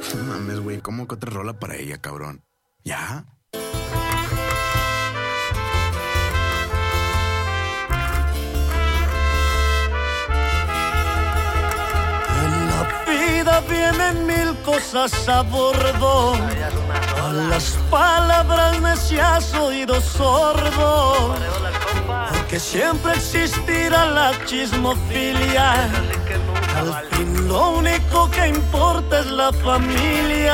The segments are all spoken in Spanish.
No mames, güey, ¿cómo que otra rola para ella, cabrón? ¿Ya? En la vida vienen mil cosas a bordo. A las palabras necias oído sordo. Porque siempre existirá la chismofilia. Al fin lo único que importa es la familia.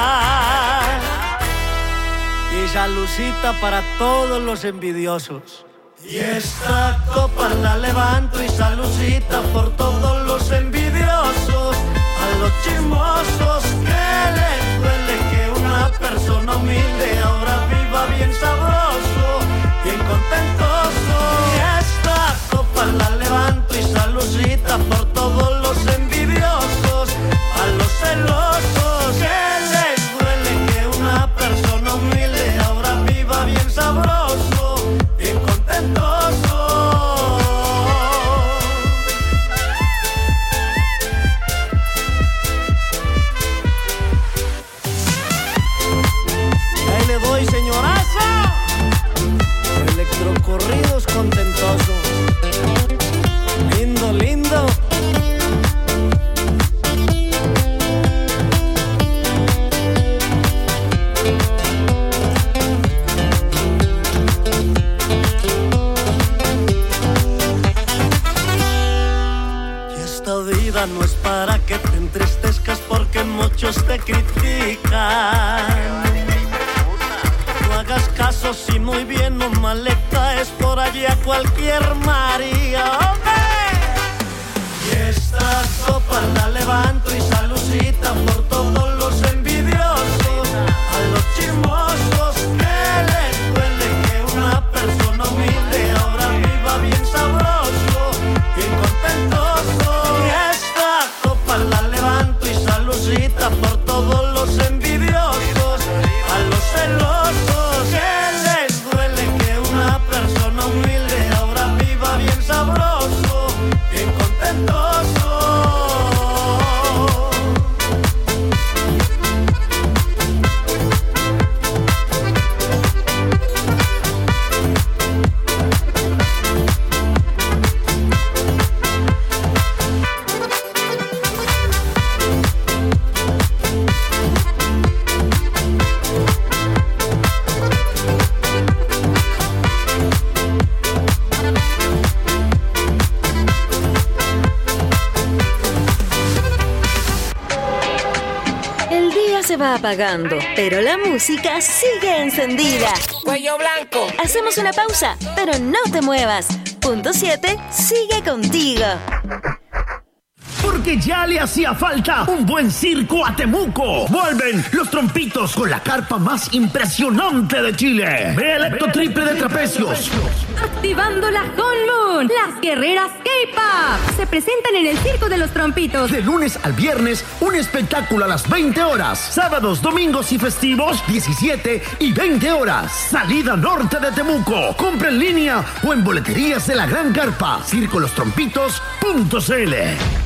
Y salucita para todos los envidiosos. Y esta copa la levanto y salucita por todos los envidiosos. A los chismosos que les duele que una persona humilde ahora viva bien sabroso, bien contentoso. Y esta copa la levanto y salucita por todos los envidiosos. A los celosos que les duele que una persona humilde ahora viva bien sabroso, bien contentoso. Ahí le doy, señoraza. Electrocorridos contentosos. Lindo, lindo. Y esta vida no es para que te entristezcas porque muchos te critican. No hagas caso si muy bien o mal le caes por allí a cualquier María, hombre. Y esta copa la levanto y salucita por todos los envidiosos. A los chismosos que les duele que una persona humilde ahora viva bien sabroso, bien contentoso. Y esta copa la levanto y salucita por todos los envidiosos. A los celosos que les duele que una persona humilde ahora viva bien sabroso, bien contentoso. El día se va apagando, pero la música sigue encendida. Cuello blanco. Hacemos una pausa, pero no te muevas. Punto 7 sigue contigo. Porque ya le hacía falta un buen circo a Temuco. Vuelven los trompitos con la carpa más impresionante de Chile. Electo triple de trapecios. Activando la Honmoon, las guerreras K-Pop se presentan en el Circo de los Trompitos. De lunes al viernes, un espectáculo a las 20 horas. Sábados, domingos y festivos, 17 y 20 horas. Salida norte de Temuco. Compra en línea o en boleterías de la Gran Carpa. circolostronpitos.cl.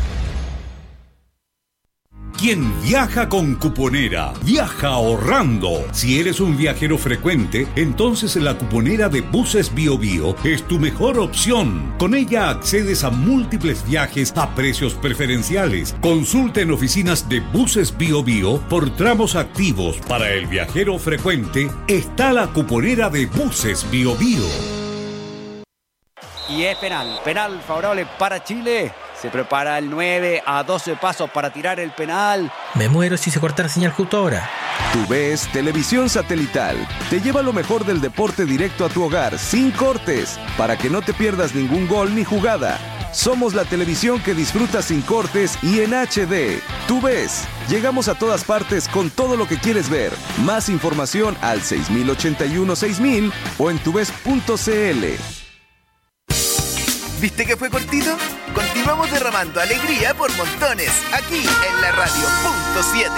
Quien viaja con Cuponera, viaja ahorrando. Si eres un viajero frecuente, entonces la Cuponera de Buses BioBio es tu mejor opción. Con ella accedes a múltiples viajes a precios preferenciales. Consulta en oficinas de Buses BioBio por tramos activos. Para el viajero frecuente, está la Cuponera de Buses BioBio. Y es penal favorable para Chile. Se prepara el 9 a 12 pasos para tirar el penal. Me muero si se corta la señal justo ahora. TUVES Televisión Satelital te lleva lo mejor del deporte directo a tu hogar, sin cortes, para que no te pierdas ningún gol ni jugada. Somos la televisión que disfrutas sin cortes y en HD. TUVES. Llegamos a todas partes con todo lo que quieres ver. Más información al 6081-6000 o en tuves.cl. ¿Viste que fue cortito? Continuamos derramando alegría por montones, aquí en la radio Punto 7.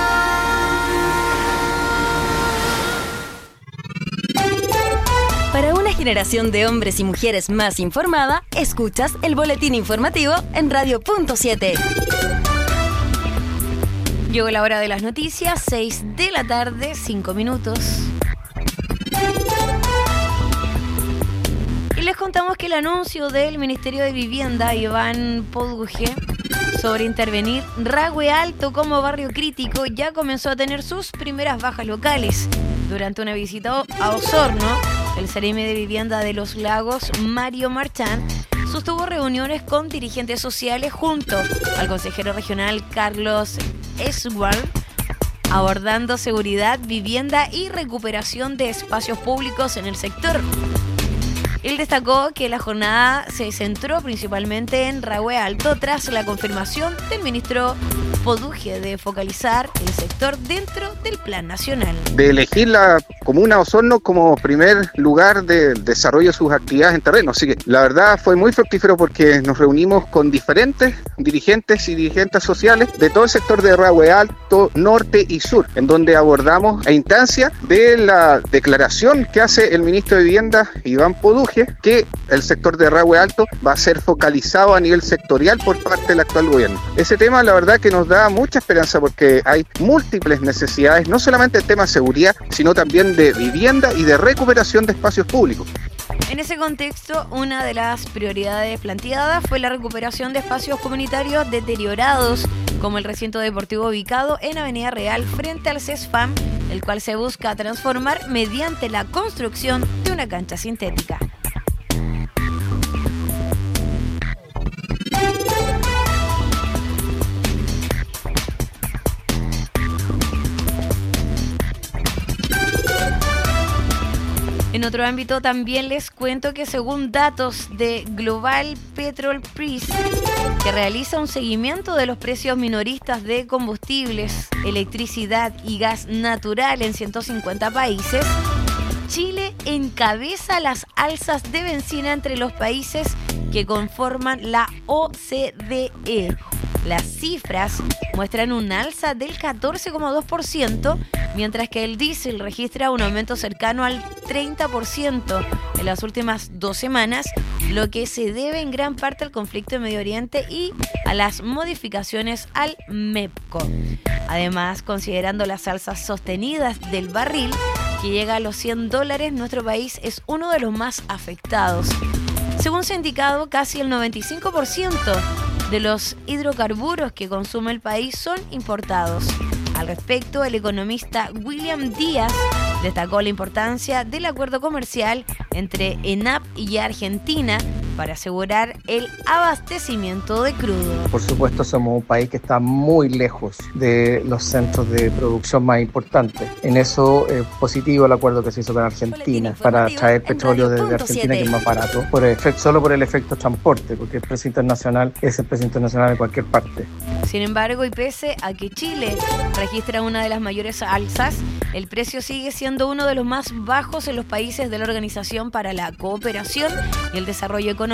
Para una generación de hombres y mujeres más informada, escuchas el boletín informativo en Radio Punto 7. Llegó la hora de las noticias, 6 de la tarde, 5 minutos. Y les contamos que el anuncio del Ministerio de Vivienda, Iván Poduje, sobre intervenir Rahue Alto como barrio crítico ya comenzó a tener sus primeras bajas locales. Durante una visita a Osorno, el Seremi de Vivienda de Los Lagos, Mario Marchán, sostuvo reuniones con dirigentes sociales junto al consejero regional Carlos Esguard, abordando seguridad, vivienda y recuperación de espacios públicos en el sector. Él destacó que la jornada se centró principalmente en Rahue Alto tras la confirmación del ministro Poduje de focalizar el sector dentro del plan nacional. De elegir la comuna Osorno como primer lugar de desarrollo de sus actividades en terreno. Así que la verdad fue muy fructífero porque nos reunimos con diferentes dirigentes y dirigentes sociales de todo el sector de Rahue Alto, norte y sur, en donde abordamos a instancia de la declaración que hace el ministro de Vivienda, Iván Poduje, que el sector de Rahue Alto va a ser focalizado a nivel sectorial por parte del actual gobierno. Ese tema la verdad que nos da mucha esperanza porque hay múltiples necesidades, no solamente en temas de seguridad, sino también de vivienda y de recuperación de espacios públicos. En ese contexto, una de las prioridades planteadas fue la recuperación de espacios comunitarios deteriorados, como el recinto deportivo ubicado en Avenida Real frente al CESFAM, el cual se busca transformar mediante la construcción de una cancha sintética. En otro ámbito también les cuento que según datos de Global Petrol Price, que realiza un seguimiento de los precios minoristas de combustibles, electricidad y gas natural en 150 países, Chile encabeza las alzas de bencina entre los países que conforman la OCDE. Las cifras muestran un alza del 14,2%, mientras que el diésel registra un aumento cercano al 30% en las últimas 2 semanas, lo que se debe en gran parte al conflicto en Medio Oriente y a las modificaciones al MEPCO. Además, considerando las alzas sostenidas del barril, que llega a los $100, nuestro país es uno de los más afectados. Según se ha indicado, casi el 95% de los hidrocarburos que consume el país son importados. Al respecto, el economista William Díaz destacó la importancia del acuerdo comercial entre ENAP y Argentina para asegurar el abastecimiento de crudo. Por supuesto, somos un país que está muy lejos de los centros de producción más importantes. En eso es positivo el acuerdo que se hizo con Argentina para traer petróleo desde Argentina, que es más barato, solo por el efecto transporte, porque el precio internacional es el precio internacional de cualquier parte. Sin embargo, y pese a que Chile registra una de las mayores alzas, el precio sigue siendo uno de los más bajos en los países de la Organización para la Cooperación y el Desarrollo Económico.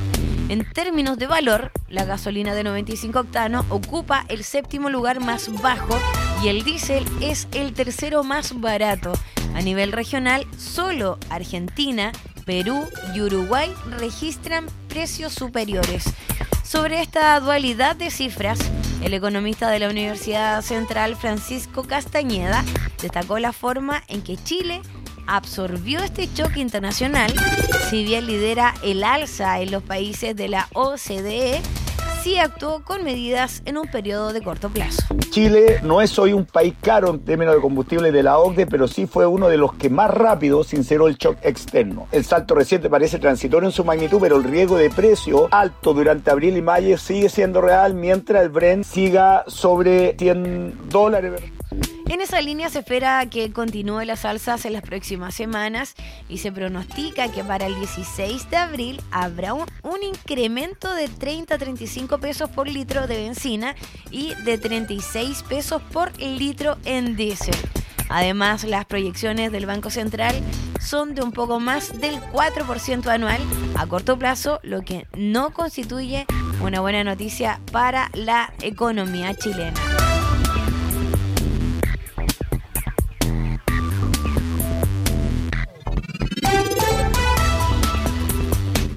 En términos de valor, la gasolina de 95 octanos ocupa el 7º lugar más bajo y el diésel es el 3º más barato. A nivel regional, solo Argentina, Perú y Uruguay registran precios superiores. Sobre esta dualidad de cifras, el economista de la Universidad Central, Francisco Castañeda, destacó la forma en que Chile absorbió este choque internacional. Si bien lidera el alza en los países de la OCDE, sí actuó con medidas en un periodo de corto plazo. Chile no es hoy un país caro en términos de combustible de la OCDE, pero sí fue uno de los que más rápido sinceró el shock externo. El salto reciente parece transitorio en su magnitud, pero el riesgo de precio alto durante abril y mayo sigue siendo real, mientras el Brent siga sobre $100. En esa línea se espera que continúe las alzas en las próximas semanas y se pronostica que para el 16 de abril habrá un incremento de 30 a 35 pesos por litro de benzina y de 36 pesos por litro en diésel. Además, las proyecciones del Banco Central son de un poco más del 4% anual a corto plazo, lo que no constituye una buena noticia para la economía chilena.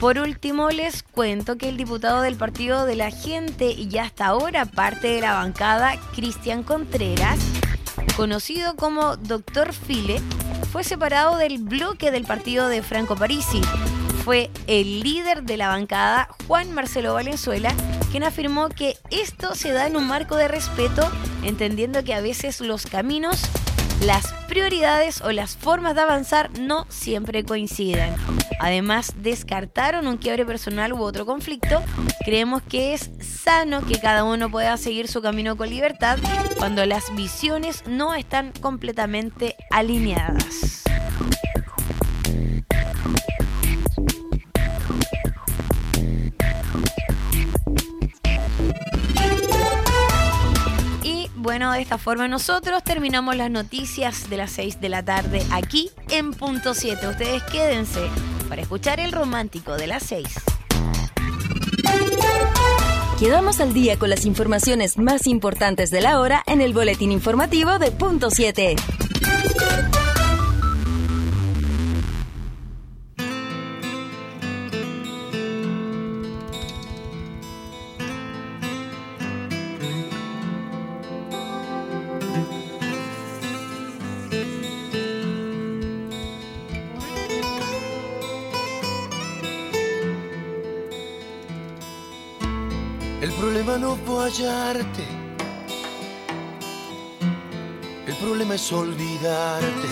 Por último, les cuento que el diputado del Partido de la Gente y hasta ahora parte de la bancada, Cristian Contreras, conocido como Dr. File, fue separado del bloque del partido de Franco Parisi. Fue el líder de la bancada, Juan Marcelo Valenzuela, quien afirmó que esto se da en un marco de respeto, entendiendo que a veces los caminos, las prioridades o las formas de avanzar no siempre coinciden. Además, descartaron un quiebre personal u otro conflicto. Creemos que es sano que cada uno pueda seguir su camino con libertad cuando las visiones no están completamente alineadas. Bueno, de esta forma nosotros terminamos las noticias de las 6 de la tarde aquí en Punto 7. Ustedes quédense para escuchar el romántico de las 6. Quedamos al día con las informaciones más importantes de la hora en el boletín informativo de Punto 7. El problema no fue hallarte, el problema es olvidarte.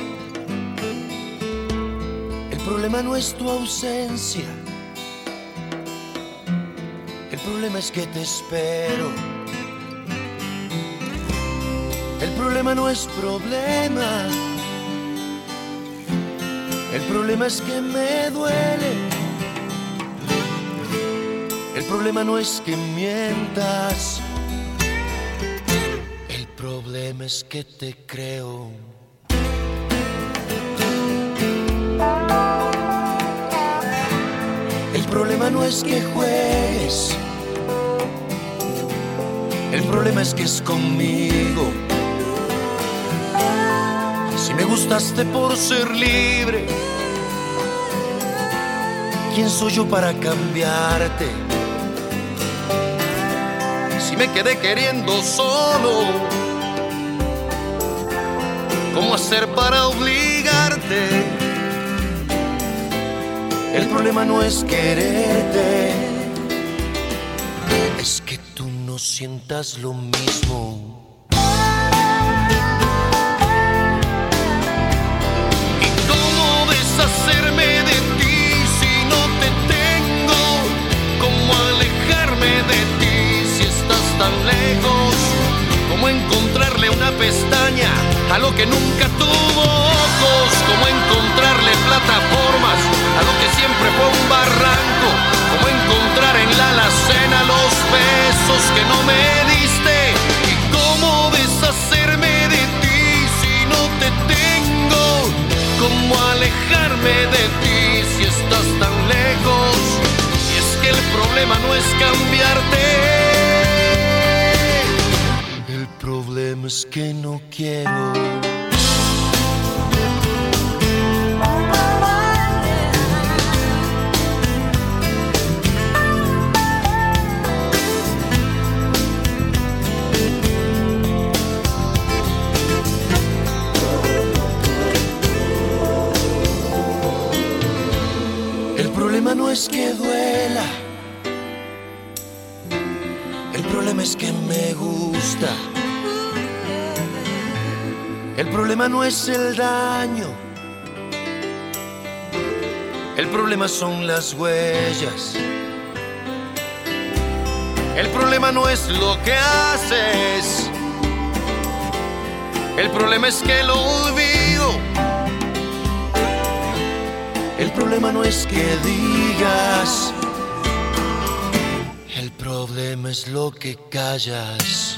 El problema no es tu ausencia, el problema es que te espero. El problema no es problema, el problema es que me duele. El problema no es que mientas, el problema es que te creo. El problema no es que juegues, el problema es que es conmigo. Si me gustaste por ser libre, ¿quién soy yo para cambiarte? Si me quedé queriendo solo, ¿cómo hacer para obligarte? El problema no es quererte, es que tú no sientas lo mismo. ¿Y cómo deshacerme de ti si no te tengo? ¿Cómo alejarme de ti si estás tan lejos? ¿Cómo encontrarle una pestaña a lo que nunca tuvo ojos? ¿Cómo encontrarle plataformas a lo que siempre fue un barranco? ¿Cómo encontrar en la alacena los besos que no me diste? ¿Y cómo deshacerme de ti si no te tengo? ¿Cómo alejarme de ti si estás tan lejos? Y es que el problema no es cambiarte, el problema es que no quiero. El problema no es que duela, el problema es que me gusta. El problema no es el daño, el problema son las huellas. El problema no es lo que haces, el problema es que lo olvido. El problema no es que digas, el problema es lo que callas.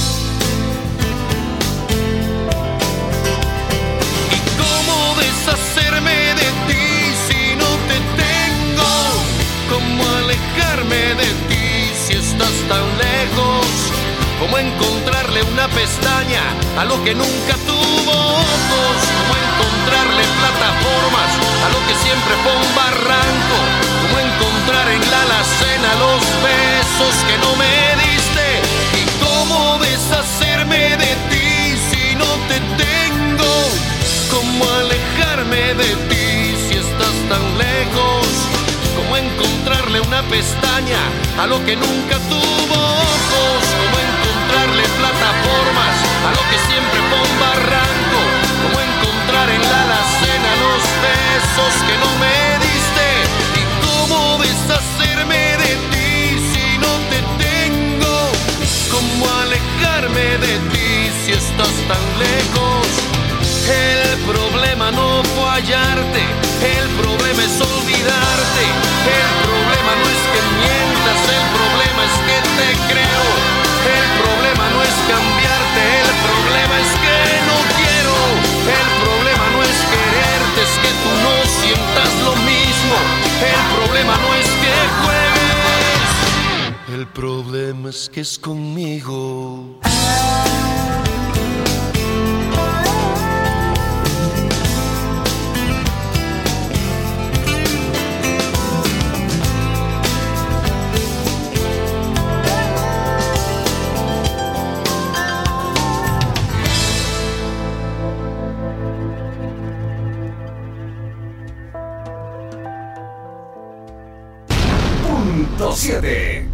¿Y cómo deshacerme de ti si no te tengo? ¿Cómo alejarme de ti si estás tan lejos? ¿Cómo encontrarle una pestaña a lo que nunca tuvo ojos, como encontrarle plataformas a lo que siempre fue un barranco, como encontrar en la alacena los besos que no me diste, y cómo deshacerme de ti si no te tengo, cómo alejarme de ti si estás tan lejos, cómo encontrarle una pestaña a lo que nunca tuvo ojos, cómo encontrarle plataformas a lo que siempre fue un barranco, cómo encontrar en la alacena los besos que no me diste, y cómo deshacerme de ti si no te tengo, cómo alejarme de ti si estás tan lejos. El problema no fue hallarte, el problema es olvidarte, el problema no es que mientas, el problema es que te creo, el problema no es cambiarte, el problema es que no quiero, el problema no es quererte, es que tú no sientas lo mismo, el problema no es que juegues, el problema es que es conmigo. 7.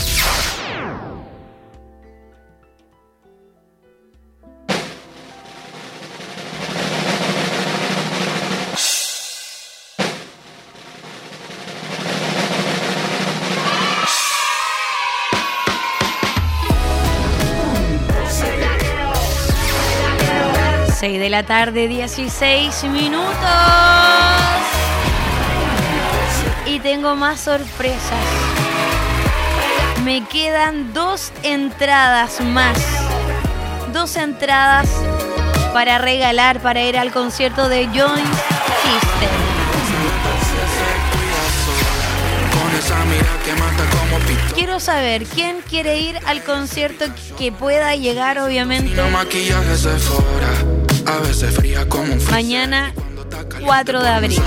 Seis de la tarde, 16 minutos. Y tengo más sorpresas. Me quedan 2 entradas más. 2 entradas para regalar para ir al concierto de Joint System. Quiero saber quién quiere ir al concierto que pueda llegar, obviamente. Mañana 4 de abril.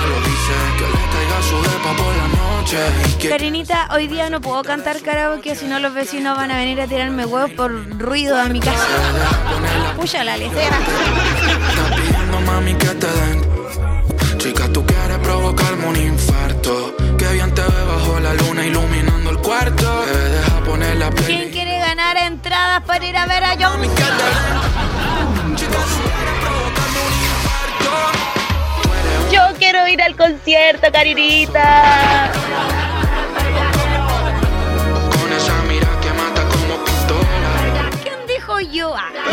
Karinita, hoy día no puedo cantar karaoke, si no los vecinos van a venir a tirarme huevos por ruido a mi casa. Puya la lecera. Chica, tú quieres provocarme un infarto. Que bien te ve bajo la luna iluminando el cuarto. Deja poner la play. ¿Quién quiere ganar entradas para ir a ver a John? Yo quiero ir al concierto, Karinita. Con esa mira que mata como pistola. ¿Quién dijo yo?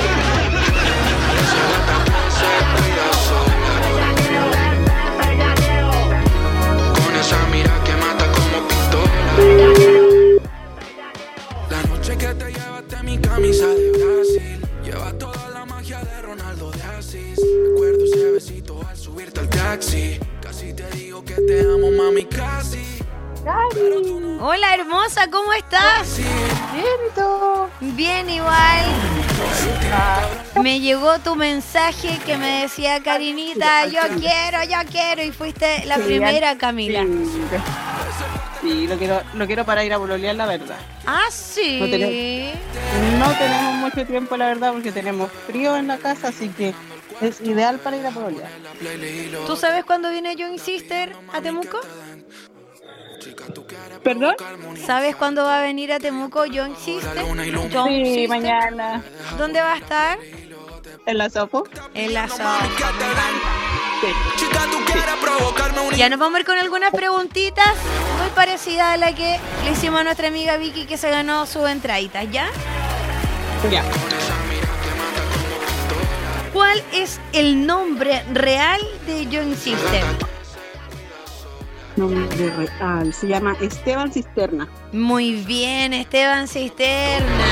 Con esa mira que mata como pistola. La noche que te llevaste mi camisa de Brasil. Lleva toda la magia de Ronaldo de Asís. Recuerdo ese besito al subirte al taxi. Casi te digo que te amo, mami, casi. Hola, hermosa, ¿cómo estás? Bien, ¿y tú? Bien, igual. Me llegó tu mensaje que me decía, Karinita, yo quiero, y fuiste la primera, Camila. Sí, lo quiero para ir a pololear, la verdad. Ah, sí. No tenemos mucho tiempo, la verdad, porque tenemos frío en la casa, así que es ideal para ir a pololear. ¿Tú sabes cuándo viene Joint Sister a Temuco? ¿Perdón? ¿Sabes cuándo va a venir a Temuco Joint Sister? Sí, mañana. ¿Dónde va a estar? ¿En la Sopo? En la Sopo. Ya nos vamos a ir con algunas preguntitas muy parecidas a la que le hicimos a nuestra amiga Vicky, que se ganó su entradita, ¿ya? Ya. ¿Cuál es el nombre real de Joint System? Nombre real, se llama Esteban Cisterna. Muy bien, Esteban Cisterna.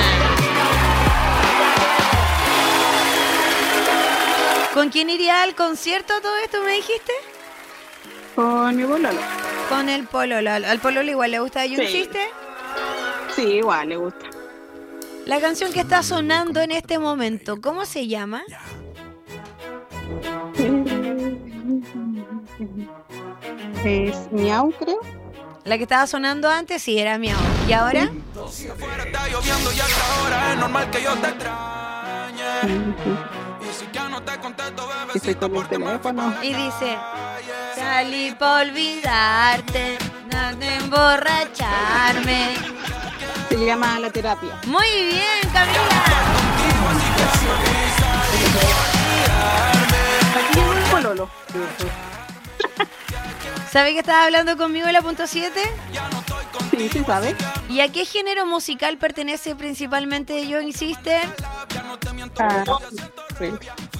¿Con quién iría al concierto todo esto, me dijiste? Con mi pololo. Con el pololo. ¿Al pololo igual le gusta Joint System? Sí, igual le gusta. La canción que está sonando en este momento, ¿cómo se llama? Es Miau, creo. La que estaba sonando antes sí era Miau. ¿Y ahora? Si afuera está lloviendo y hasta ahora es normal que yo te extrañe. Y si ya no te contesto, bebecita, porque me teléfono. Y dice, salí por olvidarte, no de emborracharme. Se llama La Terapia. Muy bien, Camila. Aquí llegó el pololo. ¿Sabe que estaba hablando conmigo en la punto 7? Sí, sí sabe. ¿Y a qué género musical pertenece principalmente Young Sister? Sí.